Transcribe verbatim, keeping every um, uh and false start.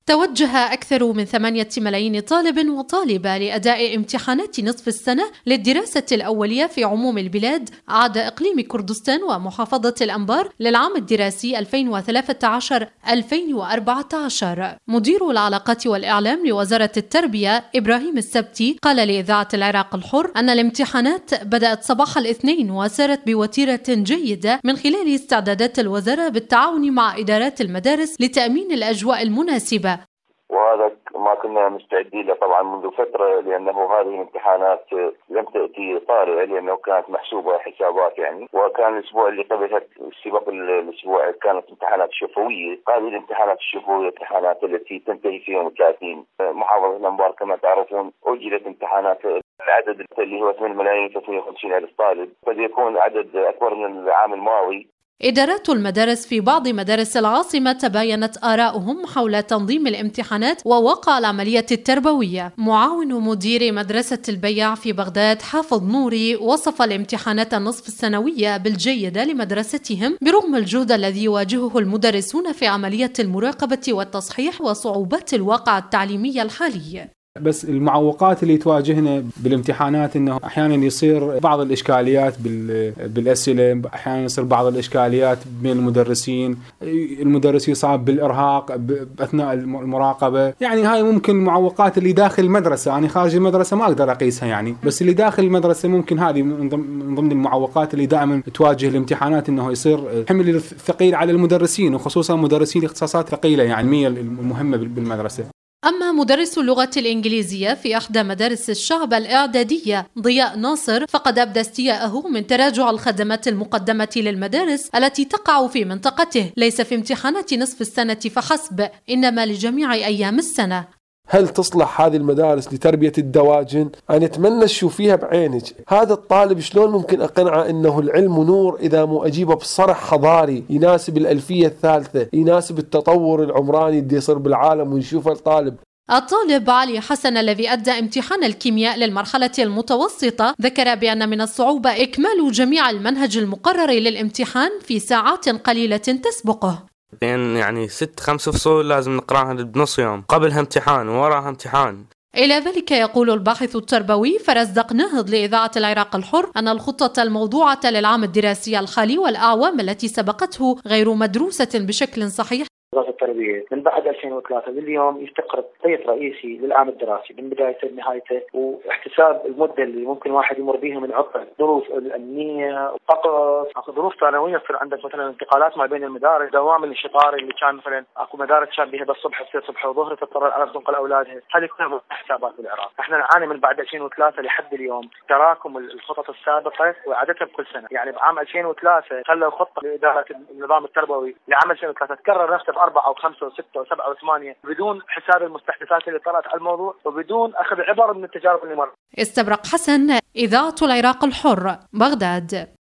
توجه أكثر من ثمانية ملايين طالب وطالبة لأداء امتحانات نصف السنة للدراسة الأولية في عموم البلاد عدا إقليم كردستان ومحافظة الأنبار للعام الدراسي ألفين وثلاثة عشر ألفين وأربعة عشر. مدير العلاقات والإعلام لوزارة التربية إبراهيم السبتي قال لإذاعة العراق الحر أن الامتحانات بدأت صباح الاثنين وسارت بوتيرة جيدة من خلال استعدادات الوزارة بالتعاون مع إدارات المدارس لتأمين الأجواء المناسبة. وهذا ما كنا مستعدين له طبعا منذ فترة، لأنه هذه الامتحانات لم تأتي طارئة لأنه كانت محسوبة حسابات يعني، وكان الأسبوع اللي قبل سباق الأسبوع كانت امتحانات شفوية. هذه الامتحانات الشفوية امتحانات التي تنتهي في يوم ثلاثين. محافظة الأنبار كما تعرفون أجلت امتحانات العدد اللي هو ثمانية ملايين وثلاثمئة وخمسين ألف طالب، قد يكون عدد أكبر من العام الماضي. إدارات المدارس في بعض مدارس العاصمة تباينت آراؤهم حول تنظيم الامتحانات وواقع العملية التربوية. معاون مدير مدرسة البيع في بغداد حافظ نوري وصف الامتحانات النصف السنوية بالجيدة لمدرستهم برغم الجهد الذي يواجهه المدرسون في عملية المراقبة والتصحيح وصعوبات الواقع التعليمي الحالي. بس المعوقات اللي تواجهنا بالامتحانات انه احيانا يصير بعض الاشكاليات بالاسئله، احيانا يصير بعض الاشكاليات بين المدرسين، المدرس يصاب بالارهاق اثناء المراقبه، يعني هاي ممكن المعوقات اللي داخل المدرسه، يعني خارج المدرسه ما اقدر اقيسها يعني، بس اللي داخل المدرسه ممكن هذه من ضمن المعوقات اللي دائما تواجه الامتحانات، انه يصير حمل ثقيل على المدرسين وخصوصا مدرسين اختصاصات ثقيله يعني المهمه بالمدرسه. أما مدرس اللغة الإنجليزية في إحدى مدارس الشعب الإعدادية ضياء ناصر فقد أبدى استياءه من تراجع الخدمات المقدمة للمدارس التي تقع في منطقته ليس في امتحانات نصف السنة فحسب، إنما لجميع أيام السنة. هل تصلح هذه المدارس لتربية الدواجن؟ أنا أتمنى تشوفيها بعينك. هذا الطالب شلون ممكن أقنعه أنه العلم نور إذا مو أجيبه بصرح حضاري يناسب الألفية الثالثة، يناسب التطور العمراني اللي يصير بالعالم ونشوفه الطالب. الطالب علي حسن الذي أدى امتحان الكيمياء للمرحلة المتوسطة ذكر بأن من الصعوبة إكمال جميع المنهج المقرر للامتحان في ساعات قليلة تسبقه. لأن يعني ست خمس فصول لازم نقراها بنص يوم، قبلها امتحان ووراها امتحان. إلى ذلك يقول الباحث التربوي فرزدق ناهض لإذاعة العراق الحر أن الخطة الموضوعة للعام الدراسي الحالي والأعوام التي سبقته غير مدروسة بشكل صحيح. وزارة التربية من بعد ألفين وثلاثة لليوم يفتقر خطيط رئيسي للعام الدراسي من بدايته لنهايته، واحتساب المدة اللي ممكن واحد يمر بها من عطل ظروف الأمنية، طقس، ظروف ثانوية، يصير عندك مثلا انتقالات ما بين المدارس، دوام الشطار اللي كان مثلا اكو مدارس كان بها بس الصبح تصير صبح وظهر تضطر العرب تنقل أولادها. هذه كلها حسابات بالعراق. احنا نعاني من بعد ألفين وثلاثة لحد اليوم تراكم الخطط السابقة وإعادتها بكل سنة. يعني بعام ألفين وثلاثة خلوا خطة لإدارة النظام التربوي لعام ألفين وثلاثة تكرر نفسه بأربعة وخمسة وستة وسبعة وثمانية بدون حساب المستحدثات اللي طلعت على الموضوع وبدون أخذ عبر من التجارب اللي مرت. استبرق حسن، إذاعة العراق الحر، بغداد.